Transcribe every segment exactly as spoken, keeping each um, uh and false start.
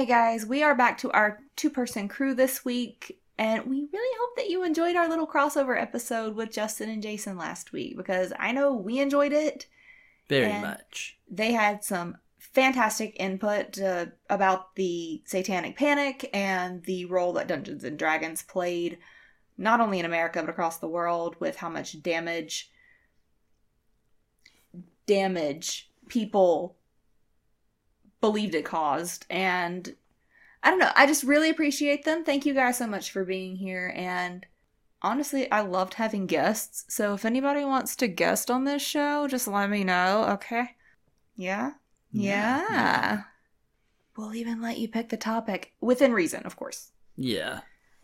Okay, guys, we are back to our two-person crew this week, and we really hope that you enjoyed our little crossover episode with Justin and Jason last week, because I know we enjoyed it. Very much. They had some fantastic input uh, about the Satanic Panic and the role that Dungeons and Dragons played, not only in America, but across the world, with how much damage, damage people believed it caused. And I don't know, I just really appreciate them. Thank you guys so much for being here. And honestly, I loved having guests. So if anybody wants to guest on this show, just let me know, okay? Yeah? Yeah. yeah. We'll even let you pick the topic. Within reason, of course. Yeah.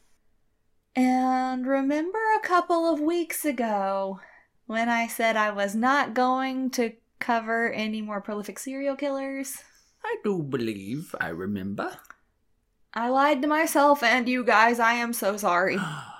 And remember a couple of weeks ago when I said I was not going to cover any more prolific serial killers? I do believe I remember. I lied to myself and you guys. I am so sorry.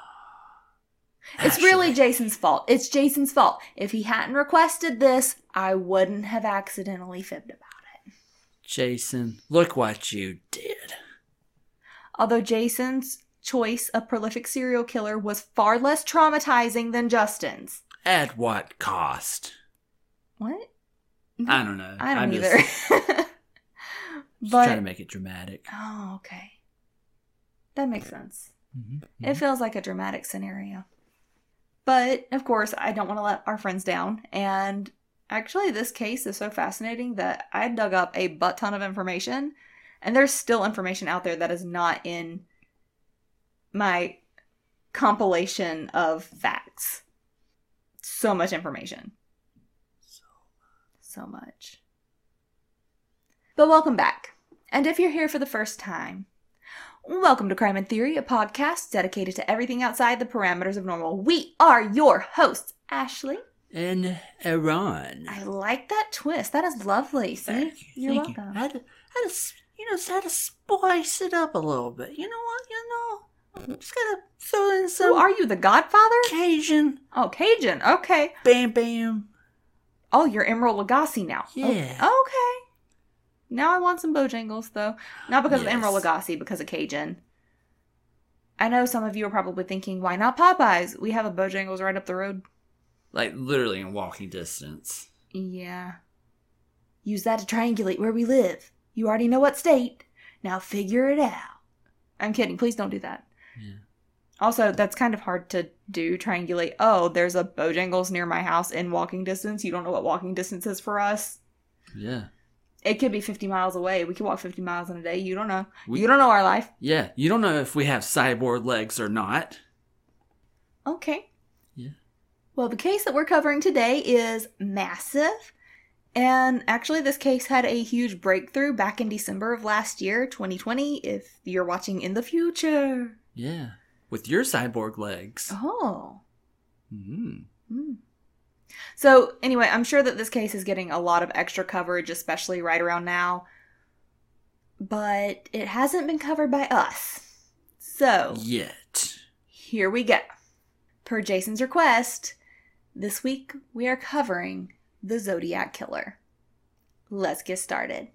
It's really Jason's fault. It's Jason's fault. If he hadn't requested this, I wouldn't have accidentally fibbed about it. Jason, look what you did. Although Jason's choice of prolific serial killer was far less traumatizing than Justin's. At what cost? What? I don't know. I don't I'm either. Just, just but, trying to make it dramatic. Oh, okay. That makes sense. Mm-hmm. It feels like a dramatic scenario. But, of course, I don't want to let our friends down. And actually, this case is so fascinating that I dug up a butt ton of information. And there's still information out there that is not in my compilation of facts. So much information. So much. So much. But welcome back. And if you're here for the first time, welcome to Crime and Theory, a podcast dedicated to everything outside the parameters of normal. We are your hosts, Ashley. And Aaron. I like that twist. That is lovely, sir. Thank you. You're thank welcome. You. I had, to, I had to, you know, had to spice it up a little bit. You know what? You know, I'm just gonna throw in some. Who are you, the Godfather? Cajun. Oh, Cajun. Okay. Bam, bam. Oh, you're Emerald Lagasse now. Yeah. Oh, okay. Now I want some Bojangles, though. Not because yes. of Emerald Lagasse, because of Cajun. I know some of you are probably thinking, why not Popeyes? We have a Bojangles right up the road. Like, literally in walking distance. Yeah. Use that to triangulate where we live. You already know what state. Now figure it out. I'm kidding. Please don't do that. Yeah. Also, that's kind of hard to do, triangulate. Oh, there's a Bojangles near my house in walking distance. You don't know what walking distance is for us? Yeah. It could be fifty miles away. We could walk fifty miles in a day. You don't know. We, you don't know our life. Yeah. You don't know if we have cyborg legs or not. Okay. Yeah. Well, the case that we're covering today is massive. And actually, this case had a huge breakthrough back in December of last year, twenty twenty, if you're watching in the future. Yeah. With your cyborg legs. Oh. Mm. Mm. So, anyway, I'm sure that this case is getting a lot of extra coverage, especially right around now. But it hasn't been covered by us. So, Yet. Here we go. Per Jason's request, this week we are covering the Zodiac Killer. Let's get started.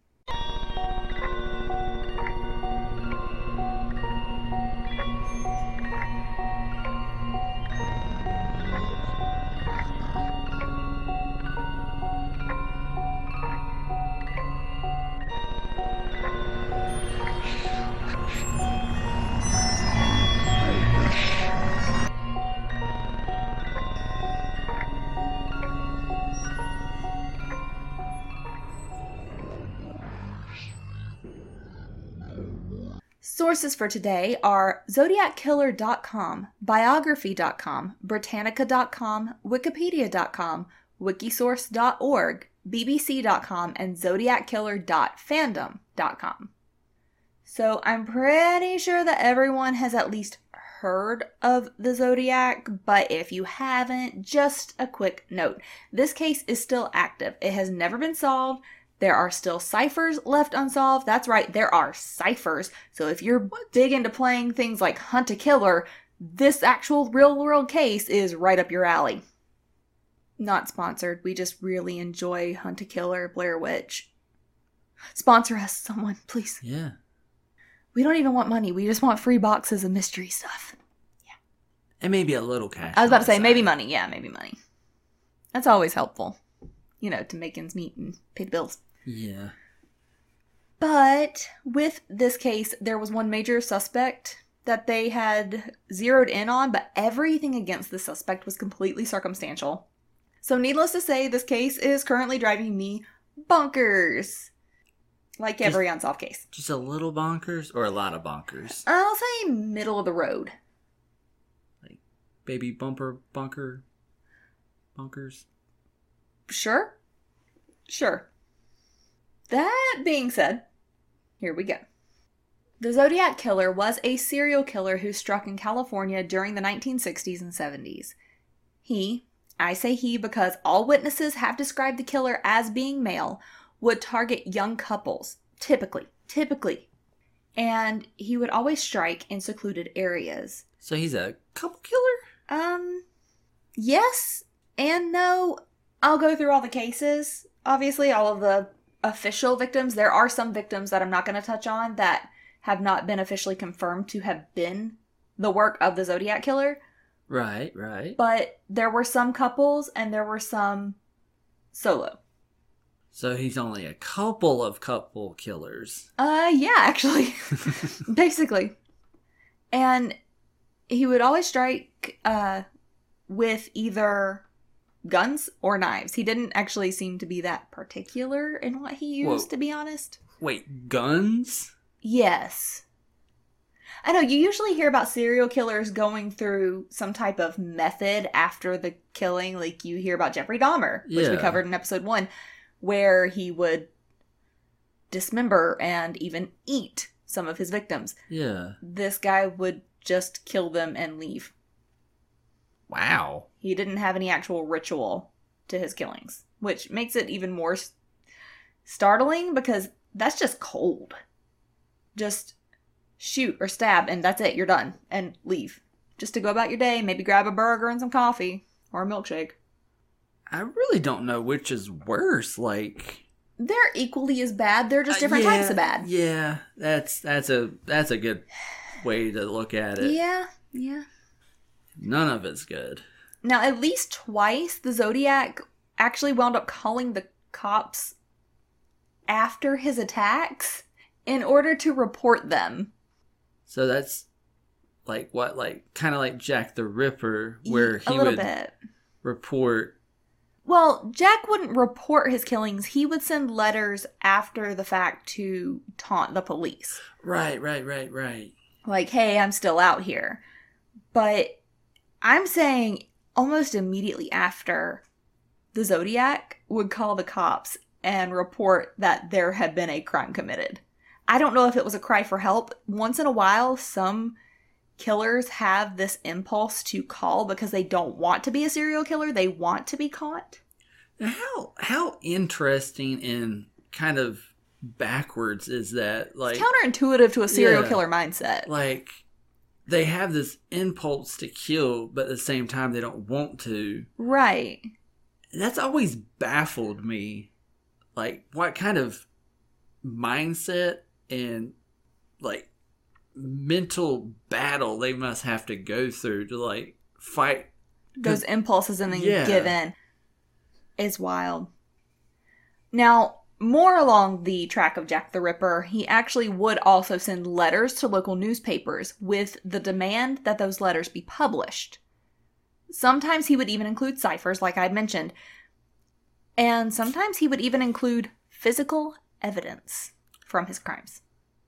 Sources for today are Zodiac Killer dot com, Biography dot com, Britannica dot com, Wikipedia dot com, Wikisource dot org, B B C dot com, and Zodiac Killer dot fandom dot com. So I'm pretty sure that everyone has at least heard of the Zodiac, but if you haven't, just a quick note. This case is still active. It has never been solved. There are still ciphers left unsolved. That's right, there are ciphers. So if you're big into playing things like Hunt a Killer, this actual real-world case is right up your alley. Not sponsored. We just really enjoy Hunt a Killer, Blair Witch. Sponsor us, someone, please. Yeah. We don't even want money. We just want free boxes of mystery stuff. And maybe a little cash. I was about to say, on the maybe side. money. Yeah, maybe money. That's always helpful. You know, to make ends meet and pay the bills. Yeah. But with this case, there was one major suspect that they had zeroed in on, but everything against the suspect was completely circumstantial. So needless to say, this case is currently driving me bonkers. Like Just- every unsolved case. Just a little bonkers or a lot of bonkers? I'll say middle of the road. Like baby bumper bunker bunkers? Sure. Sure. That being said, here we go. The Zodiac Killer was a serial killer who struck in California during the nineteen sixties and seventies. He, I say he because all witnesses have described the killer as being male, would target young couples, typically, typically. And he would always strike in secluded areas. So he's a couple killer? Um, yes and no. I'll go through all the cases. Obviously, all of the official victims. There are some victims that I'm not going to touch on that have not been officially confirmed to have been the work of the Zodiac Killer. Right, right. But there were some couples and there were some solo. So he's only a couple of couple killers. Uh, yeah, actually. Basically. And he would always strike uh, with either guns or knives. He didn't actually seem to be that particular in what he used, Whoa. to be honest. Wait, guns? Yes. I know, you usually hear about serial killers going through some type of method after the killing. Like, you hear about Jeffrey Dahmer, which we Yeah. covered in episode one, where he would dismember and even eat some of his victims. Yeah. This guy would just kill them and leave. Wow. He didn't have any actual ritual to his killings, which makes it even more s- startling because that's just cold. Just shoot or stab and that's it, you're done, and leave. Just to go about your day, maybe grab a burger and some coffee or a milkshake. I really don't know which is worse. Like, They're equally as bad, they're just uh, different yeah, types of bad. Yeah, that's that's a that's a good way to look at it. Yeah, yeah. None of it's good. Now, at least twice, the Zodiac actually wound up calling the cops after his attacks in order to report them. So that's like what, like kind of like Jack the Ripper, where a he little would bit. report. Well, Jack wouldn't report his killings. He would send letters after the fact to taunt the police. Right, right, right, right. Like, hey, I'm still out here. But I'm saying almost immediately after, the Zodiac would call the cops and report that there had been a crime committed. I don't know if it was a cry for help. Once in a while, some killers have this impulse to call because they don't want to be a serial killer. They want to be caught. Now, how how interesting and kind of backwards is that? Like, It's counterintuitive to a serial Yeah. killer mindset. like they have this impulse to kill, but at the same time they don't want to. Right. That's always baffled me. Like, what kind of mindset and like mental battle they must have to go through to like fight Those impulses and then Yeah. give in is wild. Now, more along the track of Jack the Ripper, he actually would also send letters to local newspapers with the demand that those letters be published. Sometimes he would even include ciphers, like I mentioned. And sometimes he would even include physical evidence from his crimes.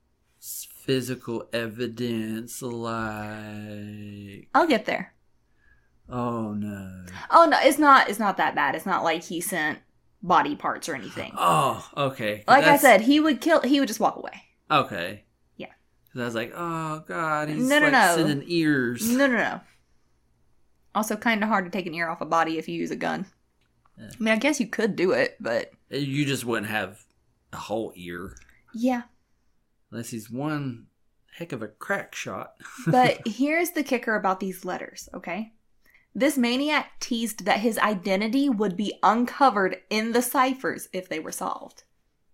physical evidence like I'll get there. oh no. Oh no, it's not it's not that bad. It's not like he sent body parts or anything. Oh, okay. Like I That's- said, he would kill he would just walk away. Okay. Yeah. Because I was like, oh god, he's No, no, like no. sending ears. No, no, no. Also, kind of hard to take an ear off a body if you use a gun. Yeah. I mean, I guess you could do it, but You just wouldn't have a whole ear. yeah. Unless he's one heck of a crack shot. But here's the kicker about these letters, okay? This maniac teased that his identity would be uncovered in the ciphers if they were solved.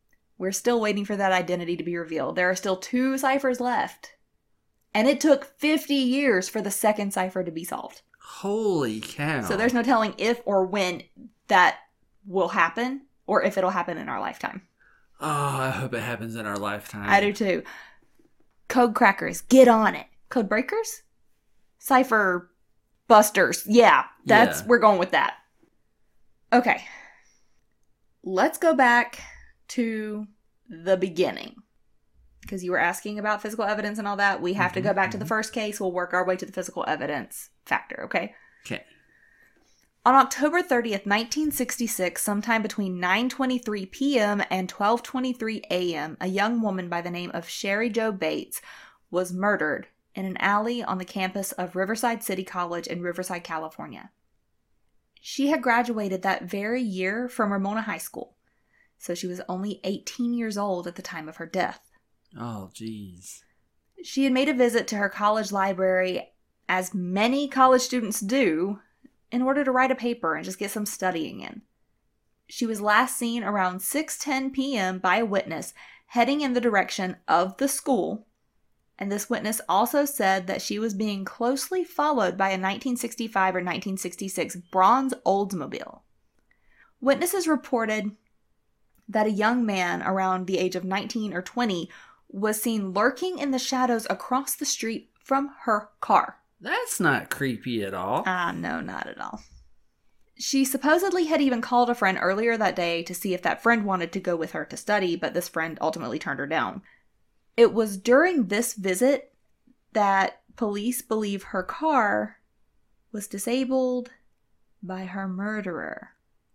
We're still waiting for that identity to be revealed. There are still two ciphers left. And it took fifty years for the second cipher to be solved. Holy cow. So there's no telling if or when that will happen, or if it'll happen in our lifetime. Oh, I hope it happens in our lifetime. I do too. Code crackers, get on it. Code breakers? Cipher busters. Yeah, that's Yeah. we're going with that. Okay. Let's go back to the beginning. Because you were asking about physical evidence and all that. We have mm-hmm, to go back mm-hmm. to the first case. We'll work our way to the physical evidence factor, okay? Okay. On October thirtieth, nineteen sixty-six, sometime between nine twenty-three p.m. and twelve twenty-three a.m., a young woman by the name of Sherry Jo Bates was murdered in an alley on the campus of Riverside City College in Riverside, California. She had graduated that very year from Ramona High School, so she was only eighteen years old at the time of her death. Oh, jeez. She had made a visit to her college library, as many college students do, in order to write a paper and just get some studying in. She was last seen around six ten p.m. by a witness heading in the direction of the school, and this witness also said that she was being closely followed by a nineteen sixty-five or nineteen sixty-six bronze Oldsmobile. Witnesses reported that a young man around the age of nineteen or twenty was seen lurking in the shadows across the street from her car. That's not creepy at all. Ah, uh, no, not at all. She supposedly had even called a friend earlier that day to see if that friend wanted to go with her to study, but this friend ultimately turned her down. It was during this visit that police believe her car was disabled by her murderer.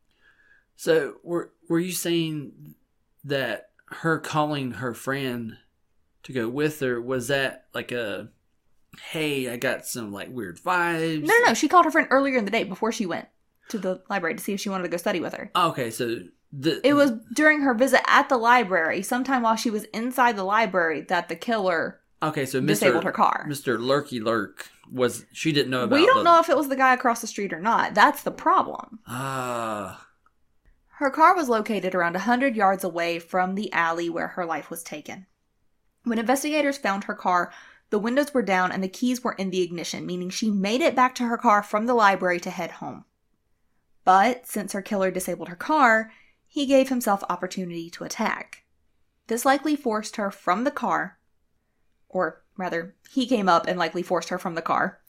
So, were were you saying that her calling her friend to go with her, was that like a, hey, I got some like weird vibes? No, no, no. She called her friend earlier in the day before she went to the library to see if she wanted to go study with her. Okay, so the it was during her visit at the library, sometime while she was inside the library, that the killer okay, so Mister disabled her car. Mister Lurky Lurk was she didn't know about. We don't the... know if it was the guy across the street or not. That's the problem. Ah. Uh... Her car was located around one hundred yards away from the alley where her life was taken. When investigators found her car, the windows were down and the keys were in the ignition, meaning she made it back to her car from the library to head home. But since her killer disabled her car, he gave himself opportunity to attack. This likely forced her from the car, or rather, he came up and likely forced her from the car,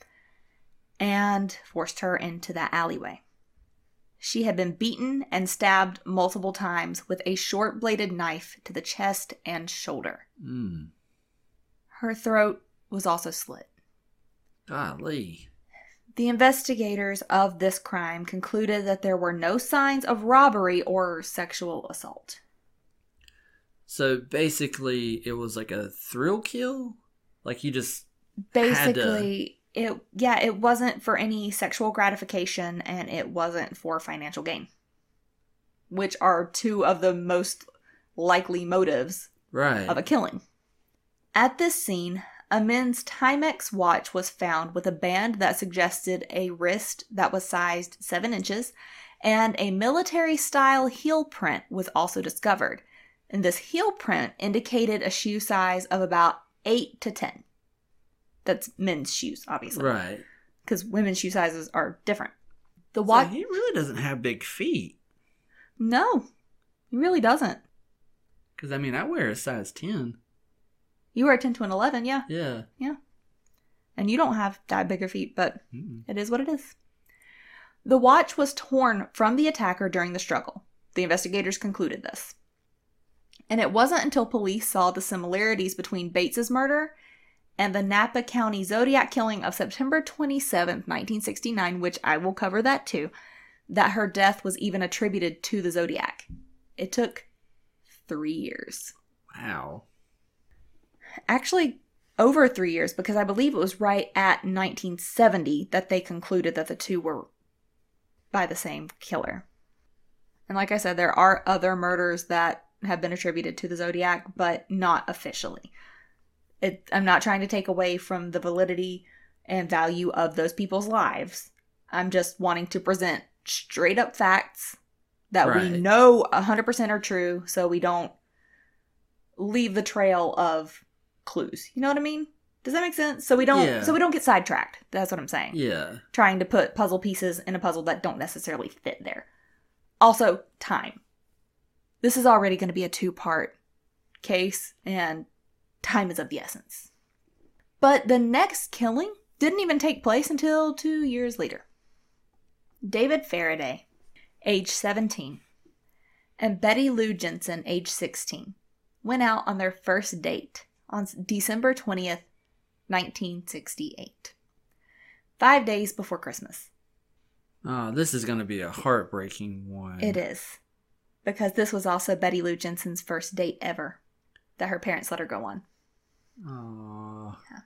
and forced her into that alleyway. She had been beaten and stabbed multiple times with a short-bladed knife to the chest and shoulder. Mm. Her throat was also slit. Golly. The investigators of this crime concluded that there were no signs of robbery or sexual assault. So basically, it was like a thrill kill? Like you just Basically... It yeah, it wasn't for any sexual gratification, and it wasn't for financial gain, which are two of the most likely motives right. of a killing. At this scene, a men's Timex watch was found with a band that suggested a wrist that was sized seven inches, and a military-style heel print was also discovered. And this heel print indicated a shoe size of about eight to ten. That's men's shoes, obviously. Right. Because women's shoe sizes are different. The watch. so he really doesn't have big feet. No, he really doesn't. Because, I mean, I wear a size ten. You wear a ten to an eleven, yeah. Yeah. Yeah. And you don't have that bigger feet, but Mm-mm. It is what it is. The watch was torn from the attacker during the struggle. The investigators concluded this. And it wasn't until police saw the similarities between Bates's murder and the Napa County Zodiac killing of September twenty-seventh, nineteen sixty-nine, which I will cover that too, that her death was even attributed to the Zodiac. It took three years. Wow. Actually, over three years, because I believe it was right at nineteen seventy that they concluded that the two were by the same killer. And like I said, there are other murders that have been attributed to the Zodiac, but not officially. It, I'm not trying to take away from the validity and value of those people's lives. I'm just wanting to present straight up facts that right. we know one hundred percent are true, so we don't leave the trail of clues. You know what I mean? Does that make sense? So we don't Yeah. so we don't get sidetracked. That's what I'm saying. Yeah. Trying to put puzzle pieces in a puzzle that don't necessarily fit there. Also, time. This is already going to be a two-part case, and time is of the essence. But the next killing didn't even take place until two years later. David Faraday, age seventeen, and Betty Lou Jensen, age sixteen, went out on their first date on December twentieth, nineteen sixty-eight. Five days before Christmas. Oh, this is going to be a heartbreaking one. It is. Because this was also Betty Lou Jensen's first date ever that her parents let her go on. Aww. Yeah.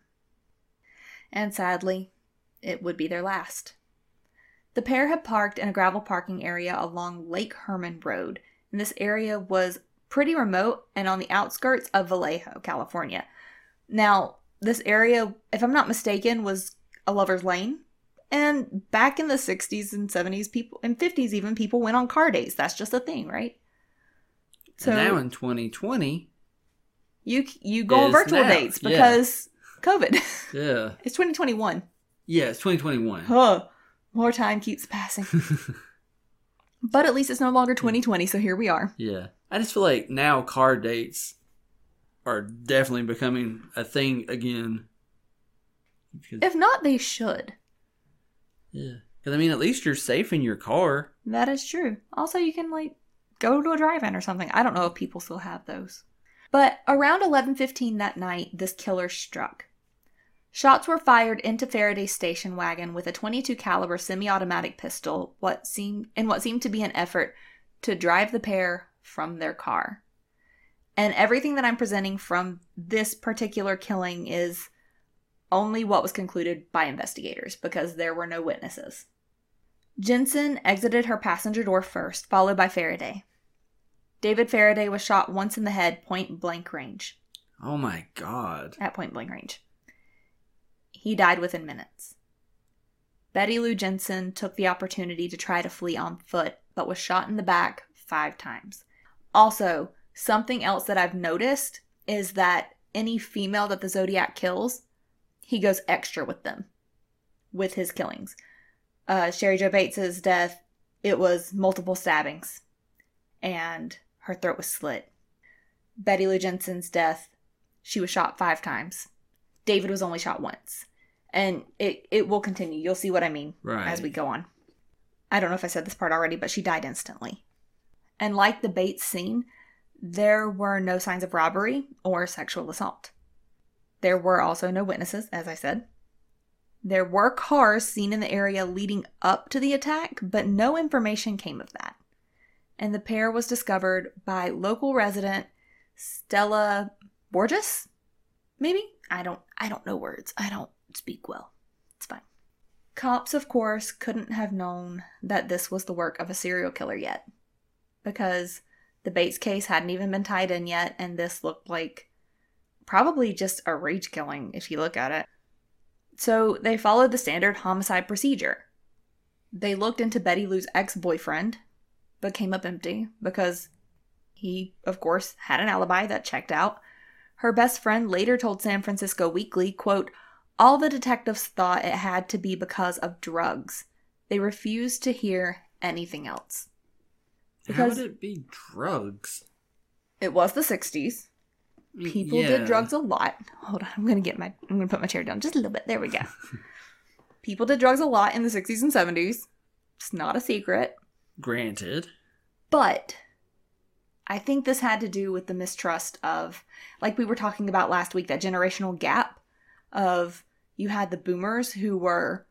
And sadly, it would be their last. The pair had parked in a gravel parking area along Lake Herman Road, and this area was pretty remote and on the outskirts of Vallejo, California. Now, this area, if I'm not mistaken, was a lover's lane. And back in the sixties and seventies, people, and fifties even, people went on car dates. That's just a thing, right? So and now in twenty twenty, you you go on virtual now. dates because yeah. COVID. Yeah. It's twenty twenty-one. Yeah, it's twenty twenty-one. Huh. More time keeps passing. But at least it's no longer twenty twenty, so here we are. Yeah. I just feel like now car dates are definitely becoming a thing again. Because, if not, they should. Yeah. Because, I mean, at least you're safe in your car. That is true. Also, you can, like, go to a drive-in or something. I don't know if people still have those. But around eleven fifteen that night, this killer struck. Shots were fired into Faraday's station wagon with a twenty-two caliber semi-automatic pistol what seemed, in what seemed to be an effort to drive the pair from their car. And everything that I'm presenting from this particular killing is only what was concluded by investigators because there were no witnesses. Jensen exited her passenger door first, followed by Faraday. David Faraday was shot once in the head, point blank range. Oh my God. At point blank range. He died within minutes. Betty Lou Jensen took the opportunity to try to flee on foot, but was shot in the back five times. Also, something else that I've noticed is that any female that the Zodiac kills, he goes extra with them, with his killings. Uh, Sherry Jo Bates' death, it was multiple stabbings, and her throat was slit. Betty Lou Jensen's death, she was shot five times. David was only shot once. And it, it will continue. You'll see what I mean right. as we go on. I don't know if I said this part already, but she died instantly. And like the Bates scene, there were no signs of robbery or sexual assault. There were also no witnesses, as I said. There were cars seen in the area leading up to the attack, but no information came of that. And the pair was discovered by local resident Stella Borges? Maybe? I don't I don't know words. I don't speak well. It's fine. Cops, of course, couldn't have known that this was the work of a serial killer yet. Because the Bates case hadn't even been tied in yet, and this looked like probably just a rage killing if you look at it. So they followed the standard homicide procedure. They looked into Betty Lou's ex-boyfriend, but came up empty because he, of course, had an alibi that checked out. Her best friend later told San Francisco Weekly, quote, "All the detectives thought it had to be because of drugs. They refused to hear anything else." Because how would it be drugs? It was the sixties. People yeah. did drugs a lot. Hold on, I'm gonna get my I'm gonna put my chair down just a little bit. There we go. People did drugs a lot in the sixties and seventies. It's not a secret. Granted. But I think this had to do with the mistrust of, like we were talking about last week, that generational gap of you had the boomers who were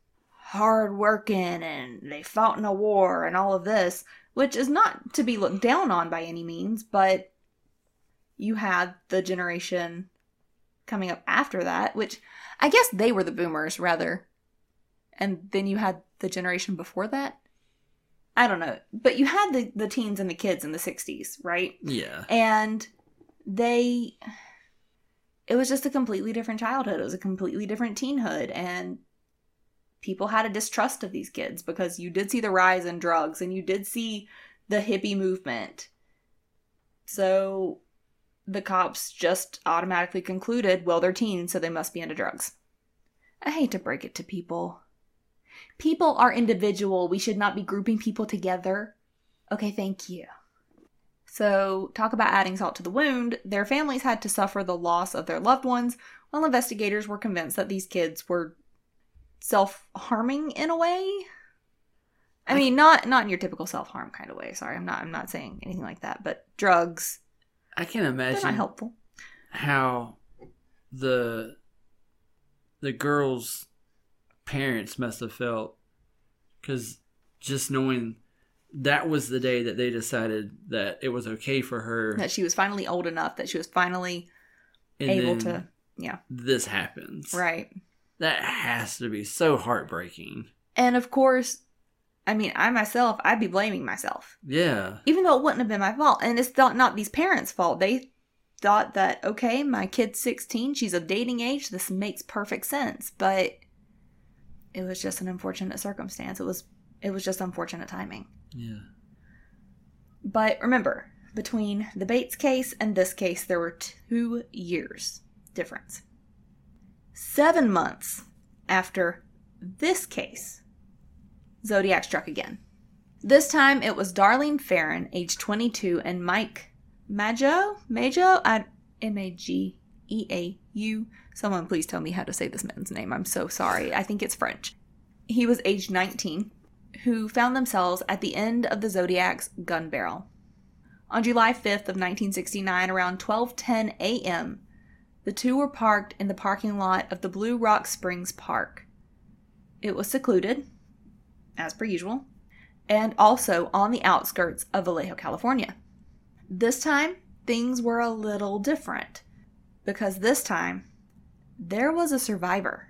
hardworking and they fought in a war and all of this, which is not to be looked down on by any means, but you had the generation coming up after that, which I guess they were the boomers rather. And then you had the generation before that. I don't know. But you had the, the teens and the kids in the sixties, right? Yeah. And they... It was just a completely different childhood. It was a completely different teenhood. And people had a distrust of these kids because you did see the rise in drugs and you did see the hippie movement. So the cops just automatically concluded, well, they're teens, so they must be into drugs. I hate to break it to people. People are individual. We should not be grouping people together. Okay, thank you. So, talk about adding salt to the wound. Their families had to suffer the loss of their loved ones, while investigators were convinced that these kids were self-harming in a way. I mean, not not in your typical self-harm kind of way. Sorry, I'm not I'm not saying anything like that. But drugs, I can imagine they're not helpful. How the the girls' parents must have felt, because just knowing that was the day that they decided that it was okay for her, that she was finally old enough, that she was finally and able to, yeah. This happens, right? That has to be so heartbreaking. And of course, I mean, I myself, I'd be blaming myself. Yeah. Even though it wouldn't have been my fault. And it's not, not these parents' fault. They thought that, okay, my kid's sixteen, she's of dating age, this makes perfect sense. But it was just an unfortunate circumstance. It was it was just unfortunate timing. Yeah. But remember, between the Bates case and this case, there were two years difference. Seven months after this case, Zodiac struck again. This time it was Darlene Ferrin, age twenty-two, and Mike Mageau? Mageau? I, M A G E A U. Someone please tell me how to say this man's name. I'm so sorry. I think it's French. He was age nineteen, who found themselves at the end of the Zodiac's gun barrel. On July fifth of nineteen sixty-nine, around twelve ten a.m., the two were parked in the parking lot of the Blue Rock Springs Park. It was secluded, as per usual, and also on the outskirts of Vallejo, California. This time, things were a little different, because this time, there was a survivor.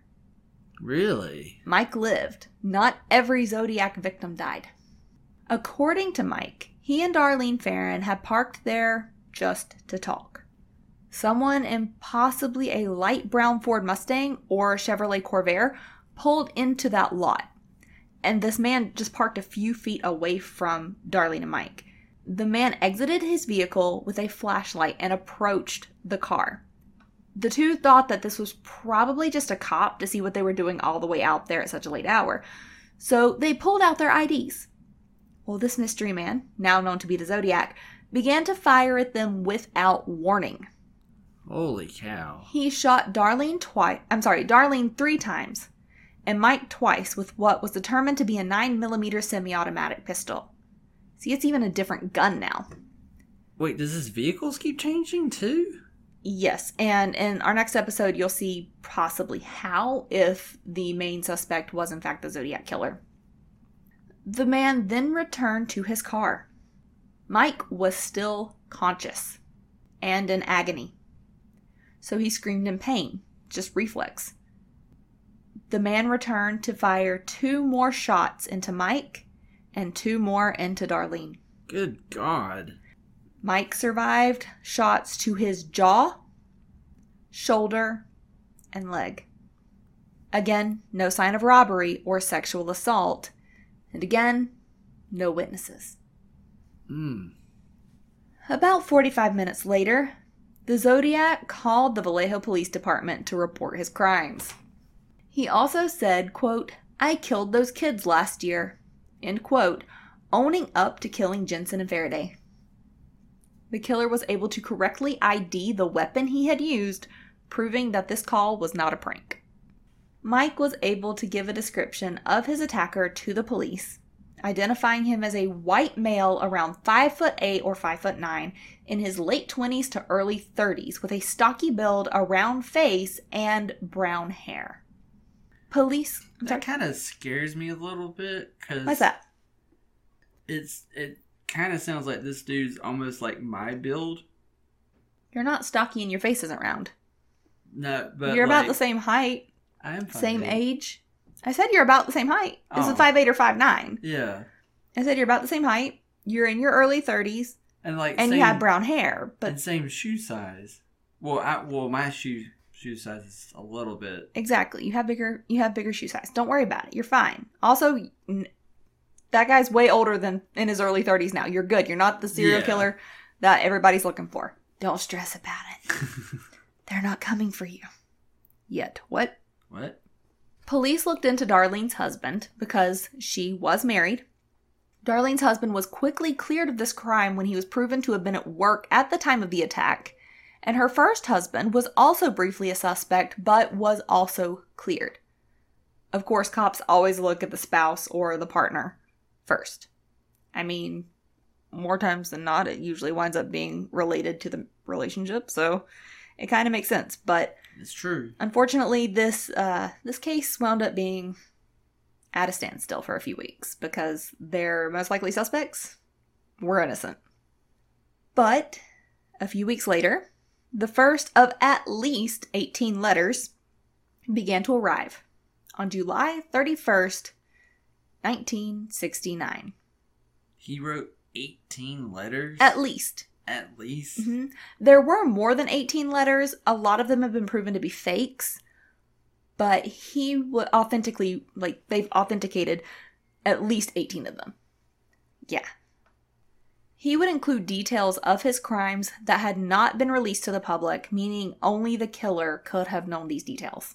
Really? Mike lived. Not every Zodiac victim died. According to Mike, he and Darlene Ferrin had parked there just to talk. Someone in possibly a light brown Ford Mustang or Chevrolet Corvair pulled into that lot. And this man just parked a few feet away from Darlene and Mike. The man exited his vehicle with a flashlight and approached the car. The two thought that this was probably just a cop to see what they were doing all the way out there at such a late hour. So they pulled out their I Ds. Well, this mystery man, now known to be the Zodiac, began to fire at them without warning. Holy cow. He shot Darlene twice, I'm sorry, Darlene three times, and Mike twice with what was determined to be a nine millimeter semi-automatic pistol. See, it's even a different gun now. Wait, does his vehicles keep changing too? Yes, and in our next episode, you'll see possibly how, if the main suspect was in fact the Zodiac killer. The man then returned to his car. Mike was still conscious and in agony. So he screamed in pain, just reflex. The man returned to fire two more shots into Mike and two more into Darlene. Good God. Mike survived shots to his jaw, shoulder, and leg. Again, no sign of robbery or sexual assault. And again, no witnesses. Hmm. About forty-five minutes later, the Zodiac called the Vallejo Police Department to report his crimes. He also said, quote, "I killed those kids last year," end quote, owning up to killing Jensen and Faraday. The killer was able to correctly I D the weapon he had used, proving that this call was not a prank. Mike was able to give a description of his attacker to the police, identifying him as a white male around five foot eight or five foot nine, in his late twenties to early thirties, with a stocky build, a round face, and brown hair. Police... That kind of scares me a little bit, because... What's that? It's it kind of sounds like this dude's almost like my build. You're not stocky and your face isn't round. No, but you're about like, the same height. I am five same eight. age. I said you're about the same height. This Oh. is five eight or five nine. Yeah. I said you're about the same height. You're in your early thirties, And like and same, you have brown hair. But and same shoe size. Well, I well my shoe shoe size is a little bit. exactly, you have bigger. You have bigger shoe size. Don't worry about it. You're fine. Also, n- that guy's way older than in his early thirties now. You're good. You're not the serial Yeah. killer that everybody's looking for. Don't stress about it. They're not coming for you. Yet. What? What? Police looked into Darlene's husband because she was married. Darlene's husband was quickly cleared of this crime when he was proven to have been at work at the time of the attack. And her first husband was also briefly a suspect, but was also cleared. Of course, cops always look at the spouse or the partner first. I mean, more times than not, it usually winds up being related to the relationship, so it kind of makes sense. But it's true. Unfortunately, this uh, this case wound up being at a standstill for a few weeks because their most likely suspects were innocent. But a few weeks later, the first of at least eighteen letters began to arrive on July thirty-first, nineteen sixty-nine. He wrote eighteen letters? At least. At least? Mm-hmm. There were more than eighteen letters. A lot of them have been proven to be fakes. But he would authentically, like, they've authenticated at least eighteen of them. Yeah. He would include details of his crimes that had not been released to the public, meaning only the killer could have known these details.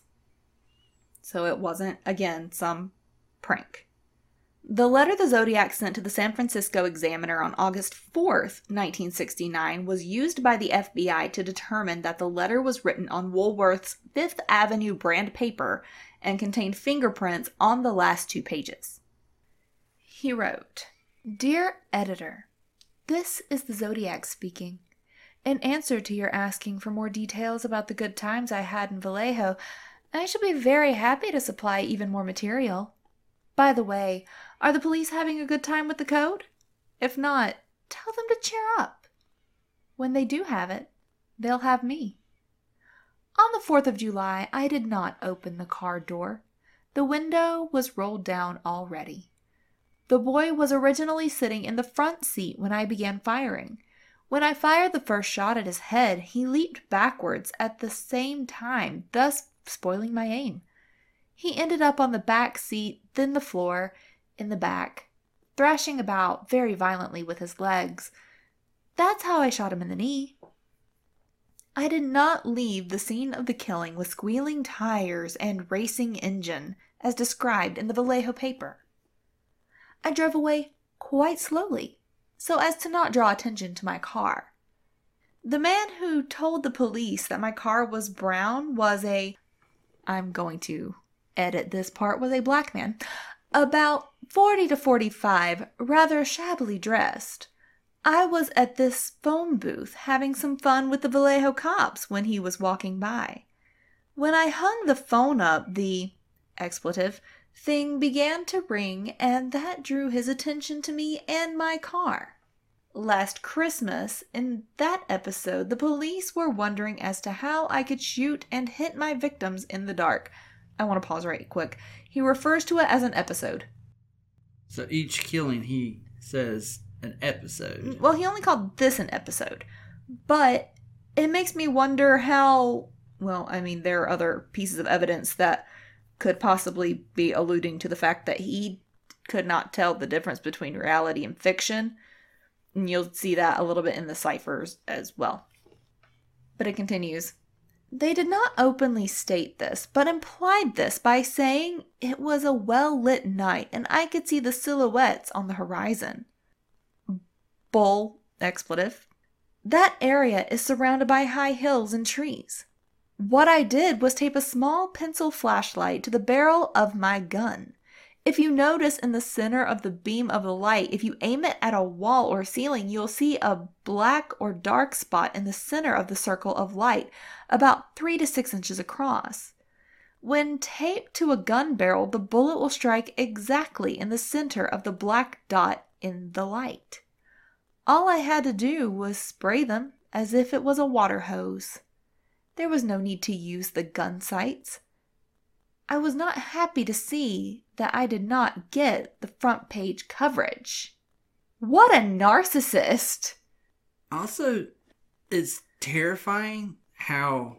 So it wasn't, again, some prank. The letter the Zodiac sent to the San Francisco Examiner on August fourth, nineteen sixty-nine, was used by the F B I to determine that the letter was written on Woolworth's Fifth Avenue brand paper and contained fingerprints on the last two pages. He wrote, "Dear Editor, this is the Zodiac speaking. In answer to your asking for more details about the good times I had in Vallejo, I shall be very happy to supply even more material. By the way, are the police having a good time with the code? If not, tell them to cheer up. When they do have it, they'll have me. On the fourth of July, I did not open the car door. The window was rolled down already. The boy was originally sitting in the front seat when I began firing. When I fired the first shot at his head, he leaped backwards at the same time, thus spoiling my aim. He ended up on the back seat, then the floor, in the back, thrashing about very violently with his legs. That's how I shot him in the knee. I did not leave the scene of the killing with squealing tires and racing engine, as described in the Vallejo paper. I drove away quite slowly, so as to not draw attention to my car. The man who told the police that my car was brown was a... I'm going to edit this part, was a black man, about forty to forty-five, rather shabbily dressed. I was at this phone booth having some fun with the Vallejo cops when he was walking by. When I hung the phone up, the expletive thing began to ring, and that drew his attention to me and my car. Last Christmas, in that episode, the police were wondering as to how I could shoot and hit my victims in the dark. I want to pause right quick. He refers to it as an episode. So each killing, he says an episode. Well, he only called this an episode. But it makes me wonder how... Well, I mean, there are other pieces of evidence that could possibly be alluding to the fact that he could not tell the difference between reality and fiction. And you'll see that a little bit in the ciphers as well. But it continues. They did not openly state this, but implied this by saying it was a well-lit night and I could see the silhouettes on the horizon. Bull, expletive. That area is surrounded by high hills and trees. What I did was tape a small pencil flashlight to the barrel of my gun. If you notice in the center of the beam of the light, if you aim it at a wall or ceiling, you'll see a black or dark spot in the center of the circle of light, about three to six inches across. When taped to a gun barrel, the bullet will strike exactly in the center of the black dot in the light. All I had to do was spray them as if it was a water hose. There was no need to use the gun sights. I was not happy to see that I did not get the front page coverage. What a narcissist! Also, it's terrifying how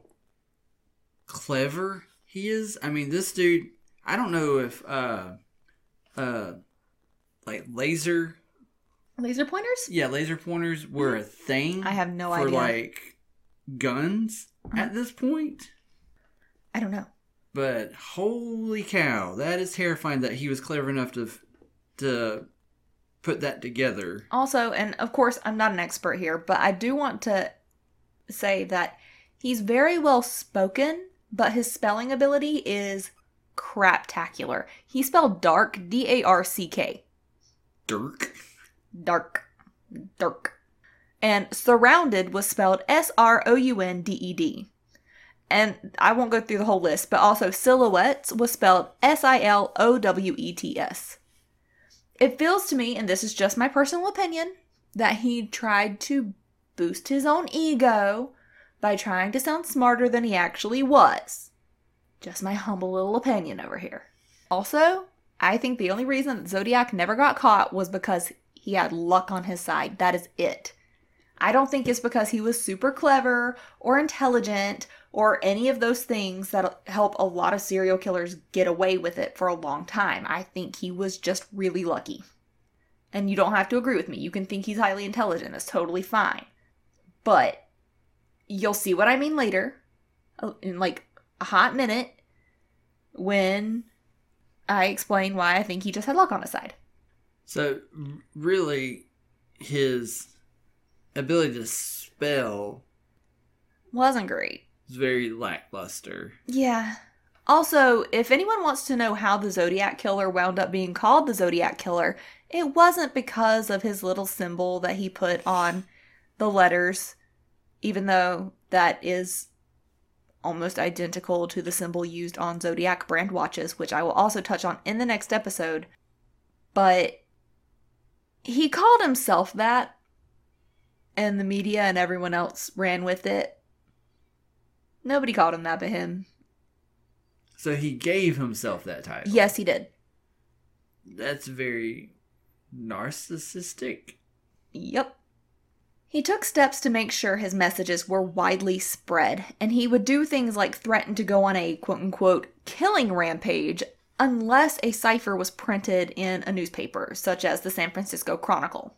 clever he is. I mean, this dude, I don't know if, uh, uh, like laser... Laser pointers? Yeah, laser pointers were a thing. I have no for idea. For like guns at this point. I don't know. But holy cow, that is terrifying that he was clever enough to to put that together. Also, and of course, I'm not an expert here, but I do want to say that he's very well spoken, but his spelling ability is craptacular. He spelled dark, D A R C K. Dirk. Dark. Dirk. And surrounded was spelled S R O U N D E D. And I won't go through the whole list, but also silhouettes was spelled S I L O W E T S. It feels to me, and this is just my personal opinion, that he tried to boost his own ego by trying to sound smarter than he actually was. Just my humble little opinion over here. Also, I think the only reason that Zodiac never got caught was because he had luck on his side. That is it. I don't think it's because he was super clever or intelligent or any of those things that help a lot of serial killers get away with it for a long time. I think he was just really lucky. And you don't have to agree with me. You can think he's highly intelligent. It's totally fine. But you'll see what I mean later, in like a hot minute, when I explain why I think he just had luck on his side. So, really, his ability to spell wasn't great. was very lackluster. Yeah. Also, if anyone wants to know how the Zodiac Killer wound up being called the Zodiac Killer, it wasn't because of his little symbol that he put on the letters, even though that is almost identical to the symbol used on Zodiac brand watches, which I will also touch on in the next episode. But he called himself that, and the media and everyone else ran with it. Nobody called him that but him. So he gave himself that title. Yes, he did. That's very narcissistic. Yep. He took steps to make sure his messages were widely spread, and he would do things like threaten to go on a quote-unquote killing rampage unless a cipher was printed in a newspaper, such as the San Francisco Chronicle.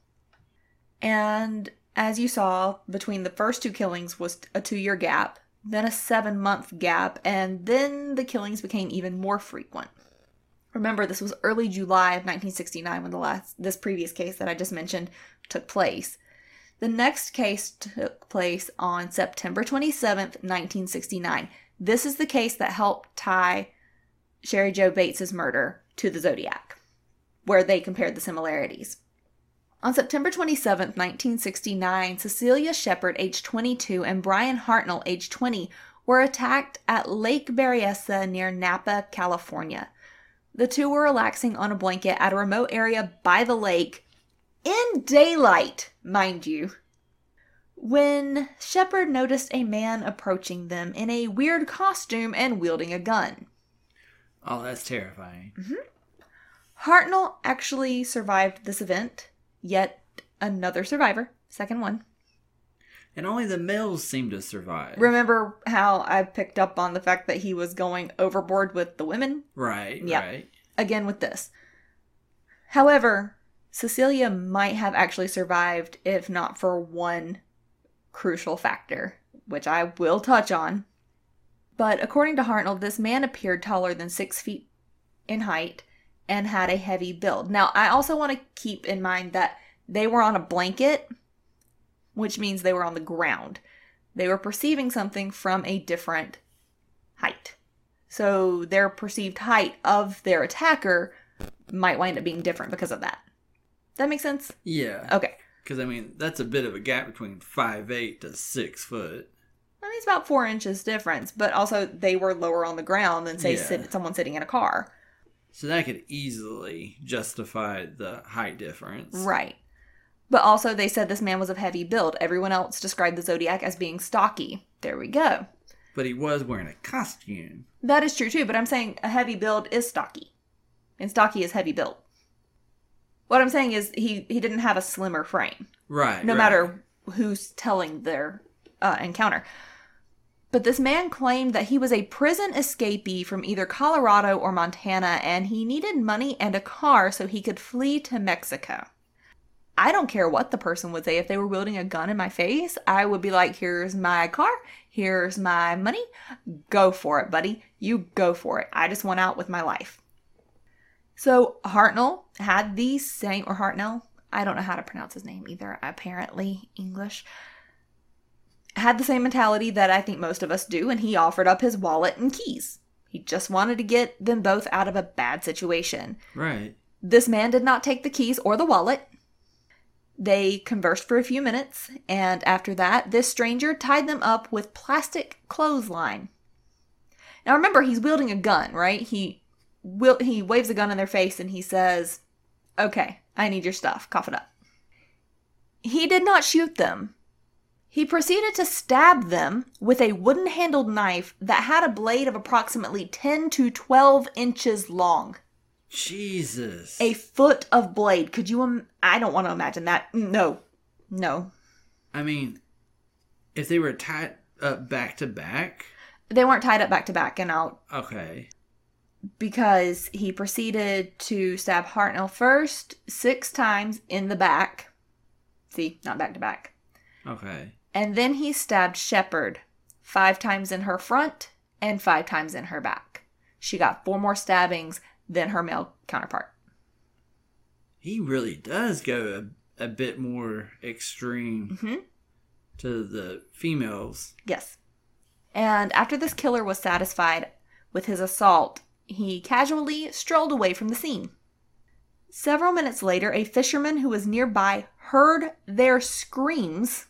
And as you saw, between the first two killings was a two-year gap, then a seven-month gap, and then the killings became even more frequent. Remember, this was early July of nineteen sixty-nine when the last this previous case that I just mentioned took place. The next case took place on September twenty-seventh, nineteen sixty-nine. This is the case that helped tie Cheri Jo Bates' murder to the Zodiac, where they compared the similarities. On September twenty-seventh, nineteen sixty-nine, Cecelia Shepard, age twenty-two, and Brian Hartnell, age twenty, were attacked at Lake Berryessa near Napa, California. The two were relaxing on a blanket at a remote area by the lake, in daylight, mind you, when Shepard noticed a man approaching them in a weird costume and wielding a gun. Oh, that's terrifying. Mm-hmm. Hartnell actually survived this event. Yet another survivor. Second one. And only the males seem to survive. Remember how I picked up on the fact that he was going overboard with the women? Right, yep. right. Again with this. However, Cecelia might have actually survived if not for one crucial factor, which I will touch on. But according to Hartnell, this man appeared taller than six feet in height and had a heavy build. Now, I also want to keep in mind that they were on a blanket, which means they were on the ground. They were perceiving something from a different height. So their perceived height of their attacker might wind up being different because of that. That make sense? Yeah. Okay. Because, I mean, that's a bit of a gap between five eight to six foot. I mean, it's about four inches difference, but also they were lower on the ground than, say, Yeah. sit, someone sitting in a car. So that could easily justify the height difference. Right. But also they said this man was of heavy build. Everyone else described the Zodiac as being stocky. There we go. But he was wearing a costume. That is true too, but I'm saying a heavy build is stocky. And stocky is heavy build. What I'm saying is he, he didn't have a slimmer frame. Right. No right. matter who's telling their uh, encounter. But this man claimed that he was a prison escapee from either Colorado or Montana, and he needed money and a car so he could flee to Mexico. I don't care what the person would say. If they were wielding a gun in my face, I would be like, here's my car, here's my money, go for it, buddy. You go for it. I just went out with my life. So Hartnell had the same, or Hartnell, I don't know how to pronounce his name either, apparently English, had the same mentality that I think most of us do, and he offered up his wallet and keys. He just wanted to get them both out of a bad situation. Right. This man did not take the keys or the wallet. They conversed for a few minutes, and after that, this stranger tied them up with plastic clothesline. Now remember, he's wielding a gun, right? He will, he waves a gun in their face and he says, okay, I need your stuff. Cough it up. He did not shoot them. He proceeded to stab them with a wooden-handled knife that had a blade of approximately ten to twelve inches long. Jesus. A foot of blade. Could you... Im- I don't want to imagine that. No. No. I mean, if they were tied up back to back... They weren't tied up back to back, and I'll... Okay. Because he proceeded to stab Hartnell first six times in the back. See, not back to back. Okay. And then he stabbed Shepard five times in her front and five times in her back. She got four more stabbings than her male counterpart. He really does go a, a bit more extreme Mm-hmm. to the females. Yes. And after this killer was satisfied with his assault, he casually strolled away from the scene. Several minutes later, a fisherman who was nearby heard their screams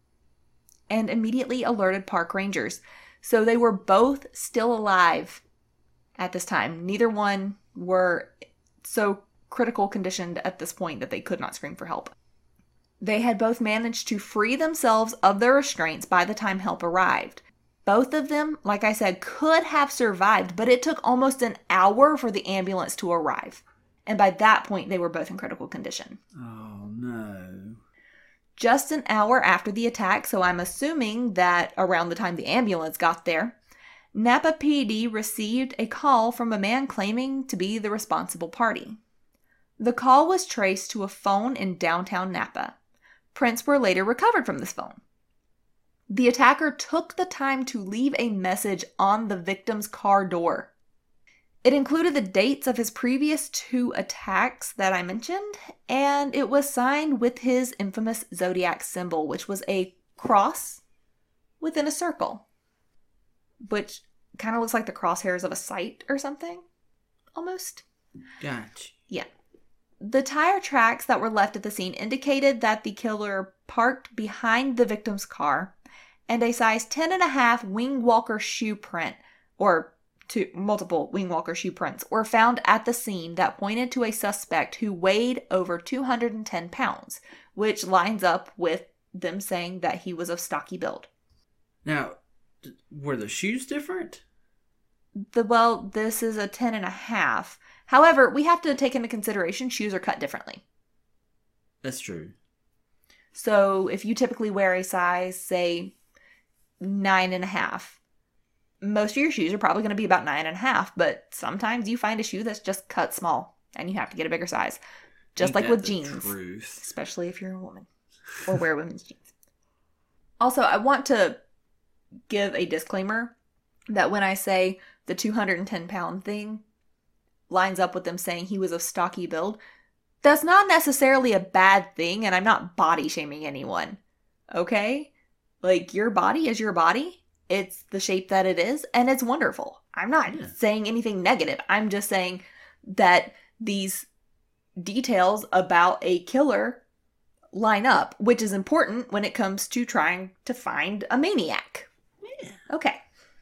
and immediately alerted park rangers. So they were both still alive at this time. Neither one were so critical conditioned at this point that they could not scream for help. They had both managed to free themselves of their restraints by the time help arrived. Both of them, like I said, could have survived, but it took almost an hour for the ambulance to arrive. And by that point, they were both in critical condition. Oh, no. Just an hour after the attack, so I'm assuming that around the time the ambulance got there, Napa P D received a call from a man claiming to be the responsible party. The call was traced to a phone in downtown Napa. Prints were later recovered from this phone. The attacker took the time to leave a message on the victim's car door. It included the dates of his previous two attacks that I mentioned, and it was signed with his infamous zodiac symbol, which was a cross within a circle, which kind of looks like the crosshairs of a sight or something, almost. Gotcha. Yeah. The tire tracks that were left at the scene indicated that the killer parked behind the victim's car, and a size ten and a half wing walker shoe print, or two multiple wing walker shoe prints, were found at the scene that pointed to a suspect who weighed over two hundred ten pounds, which lines up with them saying that he was of stocky build. Now, were the shoes different? The well, this is a ten and a half. However, we have to take into consideration shoes are cut differently. That's true. So if you typically wear a size, say, nine and a half, most of your shoes are probably going to be about nine and a half, but sometimes you find a shoe that's just cut small and you have to get a bigger size. Just Ain't like that with the jeans, truth? especially if you're a woman or wear women's jeans. Also, I want to give a disclaimer that when I say the two hundred ten pound thing lines up with them saying he was of stocky build, that's not necessarily a bad thing, and I'm not body shaming anyone. Okay? Like, your body is your body. It's the shape that it is, and it's wonderful. I'm not Yeah. saying anything negative. I'm just saying that these details about a killer line up, which is important when it comes to trying to find a maniac. Yeah. Okay.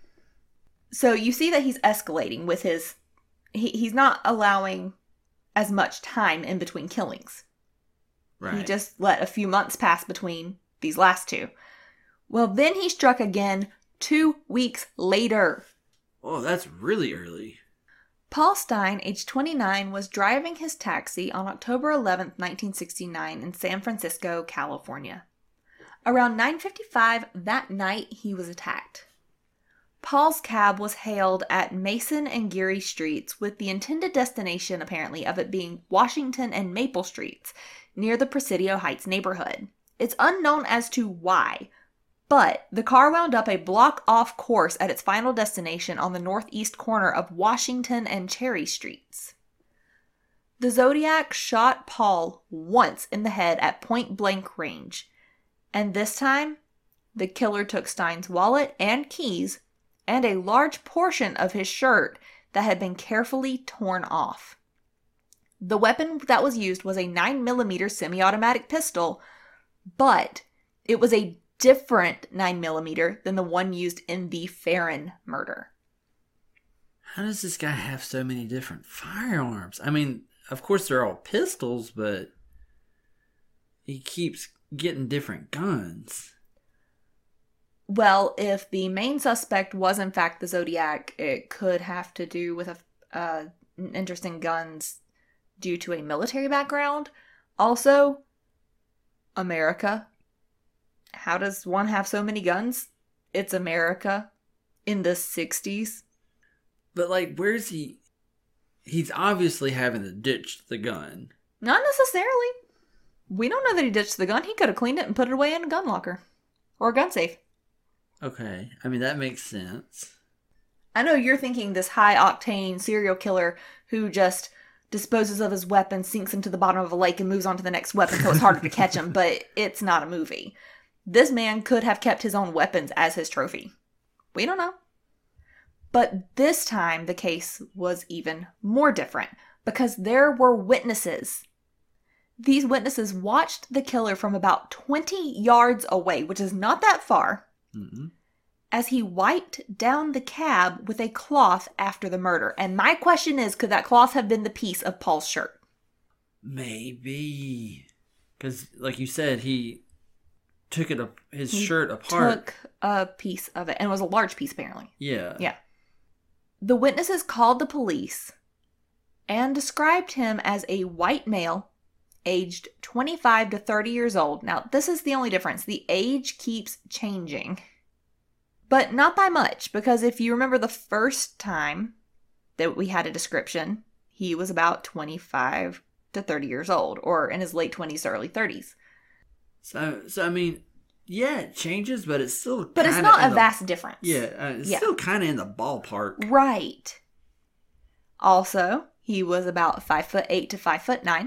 So you see that he's escalating with his... He, he's not allowing as much time in between killings. Right. He just let a few months pass between these last two. Well, then he struck again two weeks later. Oh, that's really early. Paul Stein, age twenty-nine, was driving his taxi on October eleventh, nineteen sixty-nine in San Francisco, California. Around nine fifty-five that night, he was attacked. Paul's cab was hailed at Mason and Geary Streets with the intended destination, apparently, of it being Washington and Maple Streets, near the Presidio Heights neighborhood. It's unknown as to why, but the car wound up a block off course at its final destination on the northeast corner of Washington and Cherry Streets. The Zodiac shot Paul once in the head at point-blank range, and this time, the killer took Stein's wallet and keys and a large portion of his shirt that had been carefully torn off. The weapon that was used was a nine millimeter semi-automatic pistol, but it was a different nine millimeter than the one used in the Farron murder. How does this guy have so many different firearms? I mean, of course they're all pistols, but he keeps getting different guns. Well, if the main suspect was in fact the Zodiac, it could have to do with a, uh, interest in guns due to a military background. Also, America. How does one have so many guns? It's America in the sixties. But, like, where's he? He's obviously having to ditch the gun. Not necessarily. We don't know that he ditched the gun. He could have cleaned it and put it away in a gun locker. Or a gun safe. Okay, I mean, that makes sense. I know you're thinking this high-octane serial killer who just disposes of his weapon, sinks into the bottom of a lake, and moves on to the next weapon so it's harder to catch him, but it's not a movie. This man could have kept his own weapons as his trophy. We don't know. But this time, the case was even more different, because there were witnesses. These witnesses watched the killer from about twenty yards away, which is not that far, Mm-hmm. as he wiped down the cab with a cloth after the murder. And my question is, could that cloth have been the piece of Paul's shirt? Maybe. Because, like you said, he took it up, his He shirt apart. Took a piece of it, and it was a large piece, apparently. Yeah. Yeah. The witnesses called the police and described him as a white male, aged twenty-five to thirty years old. Now, this is the only difference. The age keeps changing. But not by much, because if you remember the first time that we had a description, he was about twenty-five to thirty years old, or in his late twenties to early thirties. So, so I mean, yeah, it changes, but it's still But it's not a the, vast difference. Yeah, uh, it's yeah. still kind of in the ballpark. Right. Also, he was about five foot eight to five foot nine,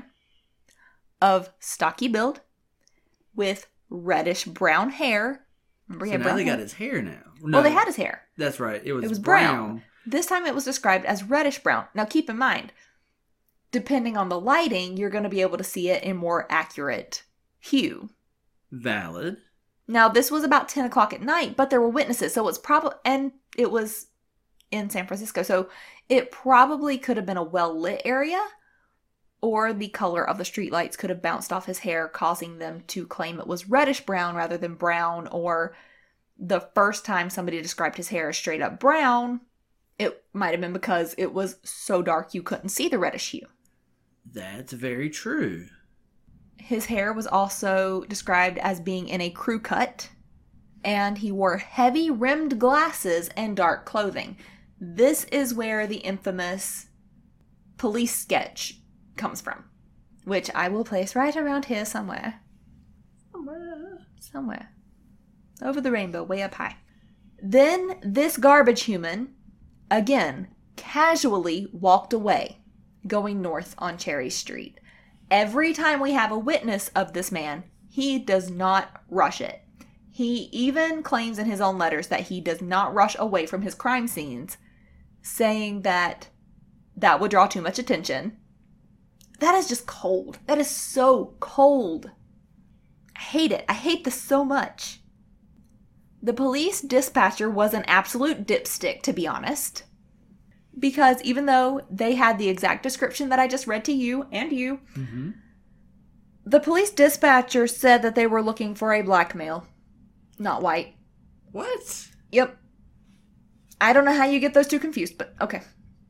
of stocky build, with reddish brown hair. Remember, he so had now brown they hair? got his hair now. No, well, they had his hair. That's right. It was, it was brown. brown. This time it was described as reddish brown. Now keep in mind, depending on the lighting, you're going to be able to see it in more accurate hue. Valid. Now, this was about ten o'clock at night, but there were witnesses, so it's probably, and it was in San Francisco, so it probably could have been a well-lit area, or the color of the streetlights could have bounced off his hair, causing them to claim it was reddish brown rather than brown, or the first time somebody described his hair as straight up brown, it might have been because it was so dark you couldn't see the reddish hue. That's very true. His hair was also described as being in a crew cut, and he wore heavy rimmed glasses and dark clothing. This is where the infamous police sketch comes from, which I will place right around here somewhere. Somewhere. Somewhere. Over the rainbow, way up high. Then this garbage human, again, casually walked away, going north on Cherry Street. Every time we have a witness of this man, he does not rush it. He even claims in his own letters that he does not rush away from his crime scenes, saying that that would draw too much attention. That is just cold. That is so cold. I hate it. I hate this so much. The police dispatcher was an absolute dipstick, to be honest. Because even though they had the exact description that I just read to you and you, mm-hmm. the police dispatcher said that they were looking for a black male, not white. What? Yep. I don't know how you get those two confused, but okay.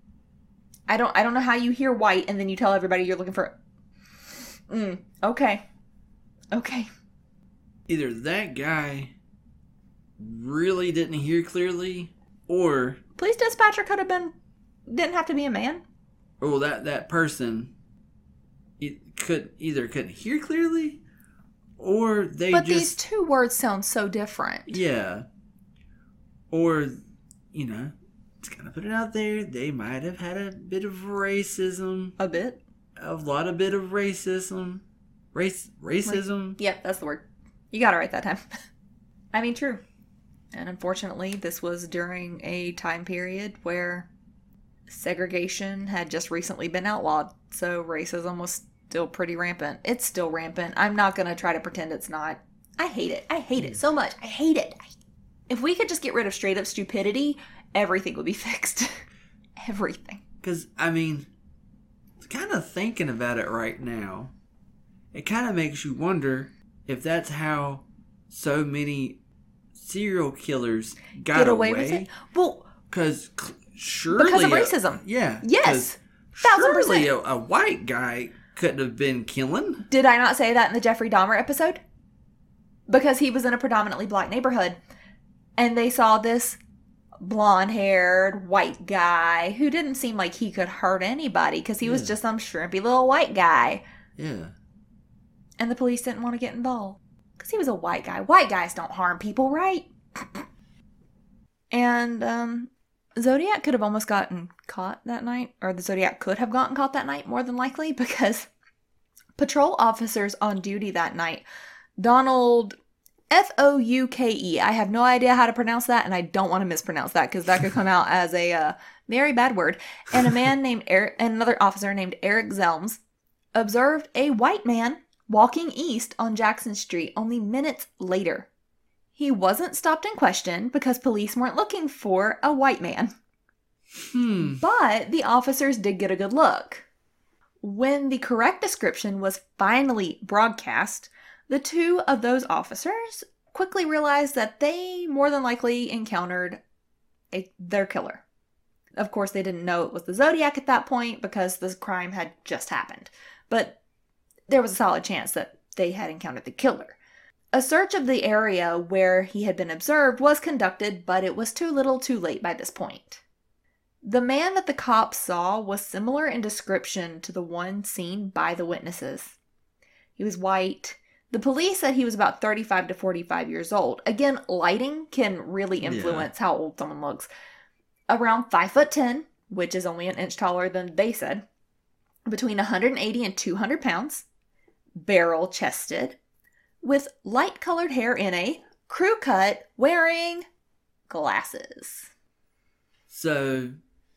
I don't I don't know how you hear white and then you tell everybody you're looking for... Mm, okay. Okay. Either that guy really didn't hear clearly, Or Police dispatcher could have been, didn't have to be a man. or that that person it could either couldn't hear clearly, or they But just these two words sound so different. yeah, or you know, just kind of put it out there. They might have had a bit of racism, A bit. a lot of bit of racism, race racism. Yep, that's the word. You got it right that time. I mean, true. And unfortunately, this was during a time period where segregation had just recently been outlawed. So racism was still pretty rampant. It's still rampant. I'm not going to try to pretend it's not. I hate it. I hate it so much. I hate it. If we could just get rid of straight up stupidity, everything would be fixed. Everything. Because I mean, kind of thinking about it right now, it kind of makes you wonder if that's how so many serial killers got Get away, away with it? Well, because surely because of a- racism. yeah. Yes. 'cause Thousand Surely a, percent. a white guy couldn't have been killing. Did I not say that in the Jeffrey Dahmer episode? Because he was in a predominantly black neighborhood. And they saw this blonde-haired white guy who didn't seem like he could hurt anybody because he was Yeah. just some shrimpy little white guy. Yeah. And the police didn't want to get involved. Because he was a white guy. White guys don't harm people, right? And, um, Zodiac could have almost gotten caught that night. Or the Zodiac could have gotten caught that night, more than likely. Because patrol officers on duty that night, Donald F O U K E. I have no idea how to pronounce that, and I don't want to mispronounce that because that could come out as a uh, very bad word. And a man named Eric, and another officer named Eric Zelms, observed a white man walking east on Jackson Street only minutes later. He wasn't stopped and questioned because police weren't looking for a white man. Hmm. But the officers did get a good look. When the correct description was finally broadcast, the two of those officers quickly realized that they more than likely encountered a, their killer. Of course, they didn't know it was the Zodiac at that point because this crime had just happened. But there was a solid chance that they had encountered the killer. A search of the area where he had been observed was conducted, but it was too little too late by this point. The man that the cops saw was similar in description to the one seen by the witnesses. He was white. The police said he was about thirty-five to forty-five years old. Again, lighting can really influence how old someone looks. Around five foot ten, which is only an inch taller than they said. Between one hundred eighty and two hundred pounds. Barrel chested. With light colored hair in a crew cut, wearing glasses. So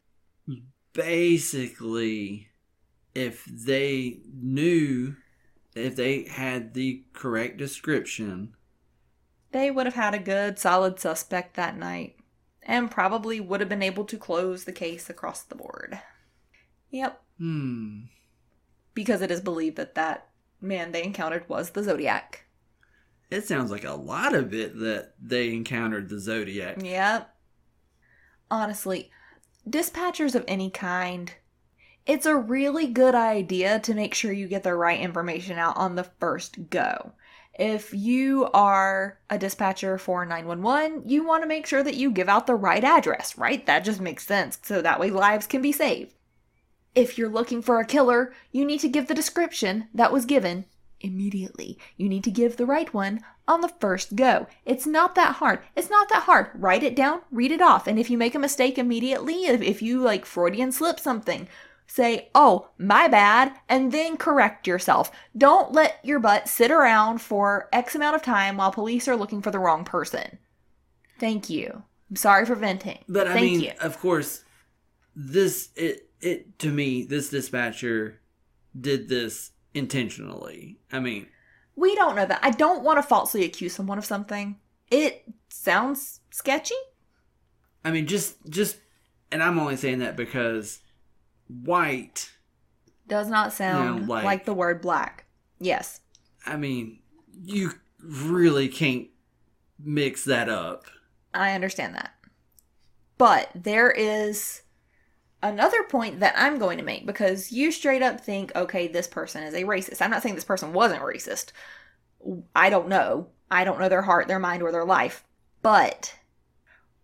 basically, if they knew, if they had the correct description, They would have had a good, solid suspect that night. And probably would have been able to close the case across the board. Yep. hmm, Because it is believed that that man they encountered was the Zodiac. it sounds like a lot of it that they encountered the Zodiac. Yep. Honestly, dispatchers of any kind, it's a really good idea to make sure you get the right information out on the first go. If you are a dispatcher for nine one one, you want to make sure that you give out the right address, right? That just makes sense, so that way lives can be saved. If you're looking for a killer, you need to give the description that was given immediately. You need to give the right one on the first go. It's not that hard. It's not that hard. Write it down, read it off, and if you make a mistake immediately, if, if you like Freudian slip something, say, oh, my bad, and then correct yourself. Don't let your butt sit around for X amount of time while police are looking for the wrong person. Thank you. I'm sorry for venting. But I Thank mean, you. of course, this it it to me, this dispatcher did this intentionally. I mean, We don't know that. I don't want to falsely accuse someone of something. It sounds sketchy. I mean, just just, and I'm only saying that because white. Does not sound You know, like- like the word black. Yes. I mean, you really can't mix that up. I understand that. But there is another point that I'm going to make because you straight up think, okay, this person is a racist. I'm not saying this person wasn't racist. I don't know. I don't know their heart, their mind, or their life. But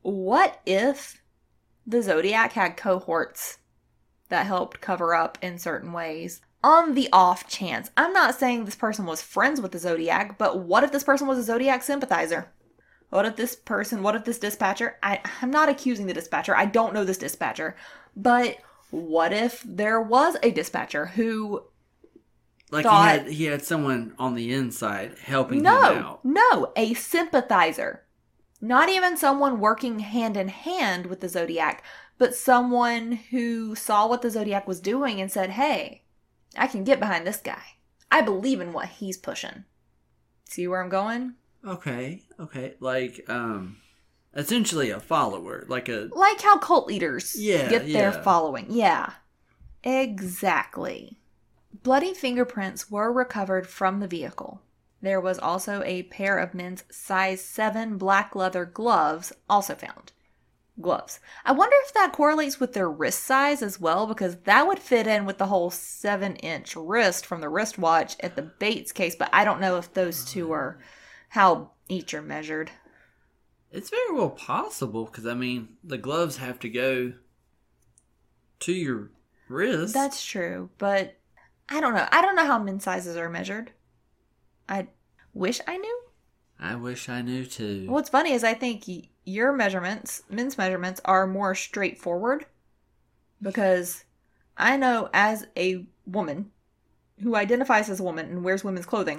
what if the Zodiac had cohorts that helped cover up in certain ways? On the off chance, I'm not saying this person was friends with the Zodiac, but what if this person was a Zodiac sympathizer? What if this person, what if this dispatcher, I, I'm not accusing the dispatcher, I don't know this dispatcher, but what if there was a dispatcher who Like thought, he had he had someone on the inside helping no, him out. No, a sympathizer. Not even someone working hand in hand with the Zodiac, but someone who saw what the Zodiac was doing and said, hey, I can get behind this guy. I believe in what he's pushing. See where I'm going? Okay, okay. Like, um, essentially a follower. Like a... Like how cult leaders yeah, get their yeah. following. Yeah, exactly. Bloody fingerprints were recovered from the vehicle. There was also a pair of men's size seven black leather gloves also found. Gloves. I wonder if that correlates with their wrist size as well, because that would fit in with the whole seven inch wrist from the wristwatch at the Bates case, but I don't know if those two are how each are measured. It's very well possible, because, I mean, the gloves have to go to your wrist. That's true, but I don't know. I don't know how men's sizes are measured. I wish I knew. I wish I knew, too. What's funny is I think y- your measurements, men's measurements, are more straightforward, because I know as a woman who identifies as a woman and wears women's clothing,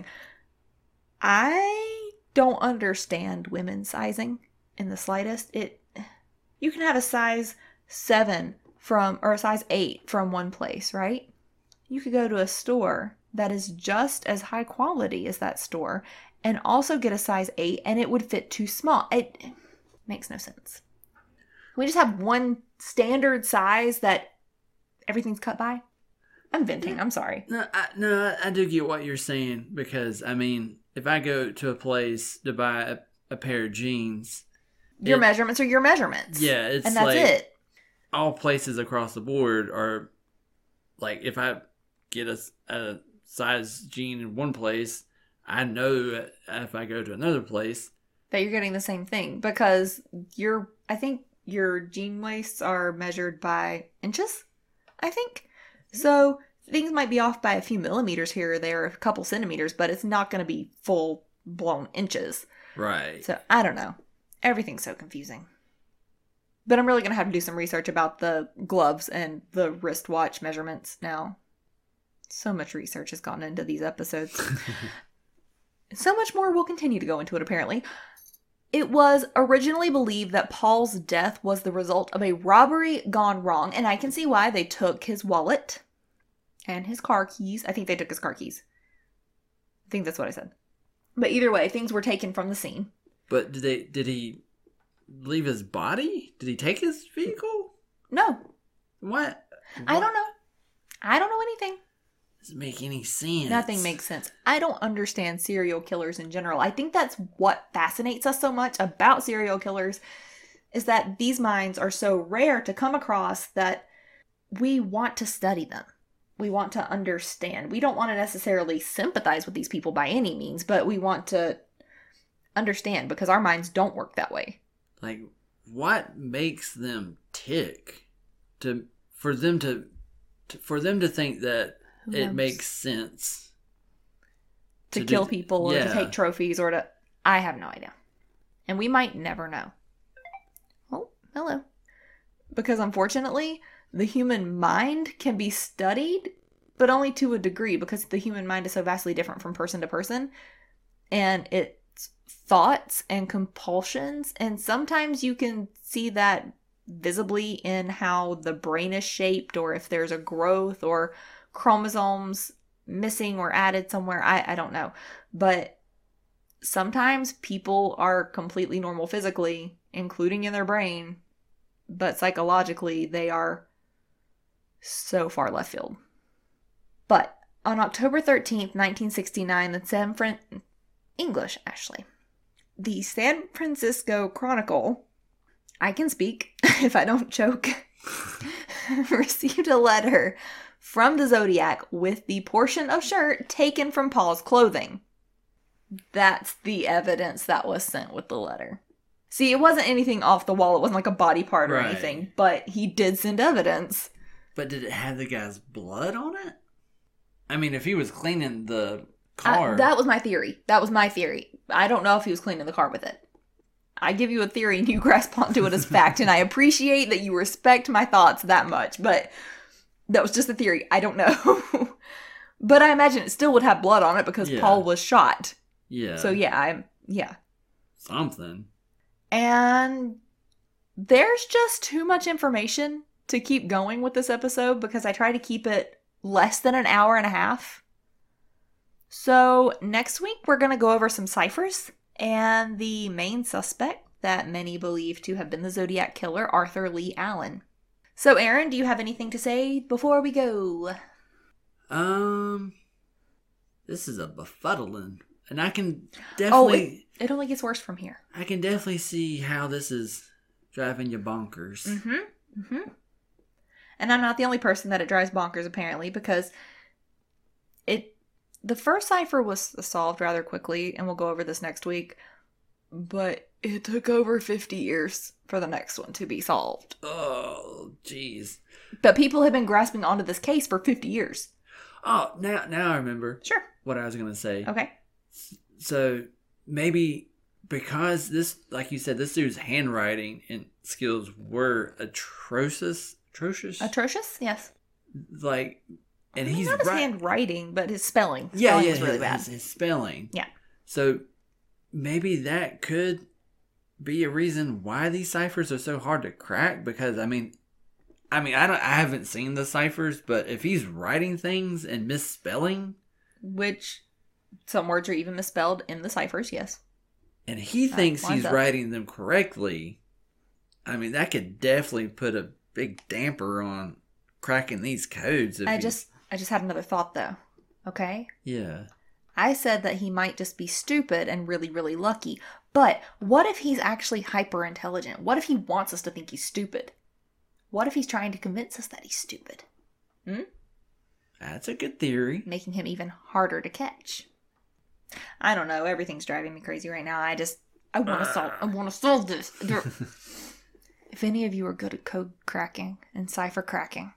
I don't understand women's sizing in the slightest. It, you can have a size seven from, or a size eight from one place, right? You could go to a store that is just as high quality as that store and also get a size eight, and it would fit too small. It makes no sense. We just have one standard size that everything's cut by. I'm venting. I'm sorry. No, I, no, I do get what you're saying, because, I mean, if I go to a place to buy a, a pair of jeans... Your it, measurements are your measurements. Yeah, it's and that's like it. All places across the board are, like, if I get a, a size jean in one place, I know if I go to another place that you're getting the same thing, because your, I think your jean waists are measured by inches, I think. So things might be off by a few millimeters here or there, a couple centimeters, but it's not going to be full blown inches. Right. So I don't know. Everything's so confusing. But I'm really going to have to do some research about the gloves and the wristwatch measurements now. So much research has gone into these episodes. So much more will continue to go into it, apparently. It was originally believed that Paul's death was the result of a robbery gone wrong, and I can see why. They took his wallet and his car keys. I think they took his car keys. I think that's what I said. But either way, things were taken from the scene. But did they? Did he leave his body? Did he take his vehicle? No. What? I don't know. I don't know anything. Doesn't make any sense. Nothing makes sense. I don't understand serial killers in general. I think that's what fascinates us so much about serial killers, is that these minds are so rare to come across that we want to study them. We want to understand. We don't want to necessarily sympathize with these people by any means, but we want to understand, because our minds don't work that way. Like, what makes them tick? To for them to, to for them to think that it makes sense to, to kill do, people yeah. or to take trophies or to... I have no idea. And we might never know. Oh, hello. Because unfortunately, the human mind can be studied, but only to a degree, because the human mind is so vastly different from person to person. And its thoughts and compulsions, and sometimes you can see that visibly in how the brain is shaped, or if there's a growth or chromosomes missing or added somewhere. I, I don't know. But sometimes people are completely normal physically, including in their brain, but psychologically they are so far left field. But on October thirteenth, nineteen sixty-nine, the San Fran... English, Ashley. The San Francisco Chronicle, I can speak if I don't choke, received a letter from the Zodiac with the portion of shirt taken from Paul's clothing. That's the evidence that was sent with the letter. See, it wasn't anything off the wall. It wasn't like a body part or Right. anything. But he did send evidence. But did it have the guy's blood on it? I mean, if he was cleaning the I- car... that was my theory. That was my theory. I don't know if he was cleaning the car with it. I give you a theory and you grasp onto it as fact. And I appreciate that you respect my thoughts that much. But that was just a theory. I don't know. But I imagine it still would have blood on it because Yeah. Paul was shot. yeah. So yeah, I'm... Yeah. Something. And there's just too much information to keep going with this episode because I try to keep it less than an hour and a half. So next week we're going to go over some ciphers and the main suspect that many believe to have been the Zodiac Killer, Arthur Lee Allen. So Aaron, do you have anything to say before we go? Um... This is a befuddling. And I can Oh, definitely... it, it only gets worse from here. I can definitely see how this is driving you bonkers. Mm-hmm. Mm-hmm. And I'm not the only person that it drives bonkers, apparently, because it the first cipher was solved rather quickly, and we'll go over this next week, but it took over fifty years for the next one to be solved. Oh, jeez. But people have been grasping onto this case for fifty years. Oh, now now I remember Sure. what I was going to say. Okay. So maybe because this, like you said, this dude's handwriting and skills were atrocious. Atrocious? Atrocious? Yes. Like, and I mean, he's not his right. handwriting, but his spelling. His Yeah, spelling yeah, was really his, bad. his, his spelling. Yeah. So maybe that could be a reason why these ciphers are so hard to crack. Because I mean, I mean, I don't, I haven't seen the ciphers, but if he's writing things and misspelling, Which some words are even misspelled in the ciphers, yes. and he That thinks lines he's up. writing them correctly, I mean, that could definitely put a big damper on cracking these codes. If I he- just I just had another thought though. Okay? yeah. I said that he might just be stupid and really, really lucky. But what if he's actually hyper intelligent? What if he wants us to think he's stupid? What if he's trying to convince us that he's stupid? Hmm? That's a good theory. Making him even harder to catch. I don't know. Everything's driving me crazy right now. I just I want to solve I want to solve this. There- If any of you are good at code cracking and cipher cracking,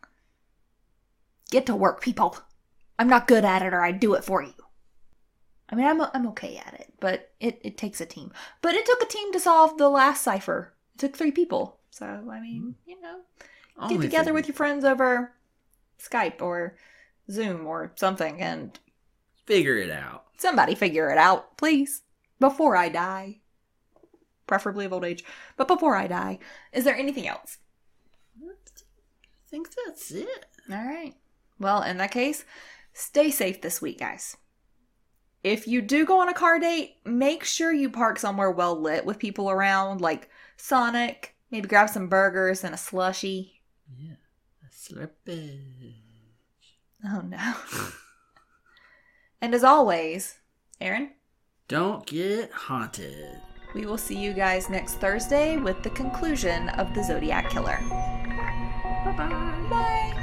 get to work, people. I'm not good at it, or I'd do it for you. I mean, I'm I'm okay at it, but it, it takes a team. But it took a team to solve the last cipher. It took three people. So, I mean, you know, get Only together three with your friends over Skype or Zoom or something, and Figure it out. somebody figure it out, please, before I die. Preferably of old age, but before I die. Is there anything else? I think that's it. All right. Well, in that case, stay safe this week, guys. If you do go on a car date, make sure you park somewhere well lit with people around, like Sonic. Maybe grab some burgers and a slushie. Yeah. A slippage. Oh, no. And as always, Aaron, Don't get haunted. we will see you guys next Thursday with the conclusion of the Zodiac Killer. Bye-bye. Bye.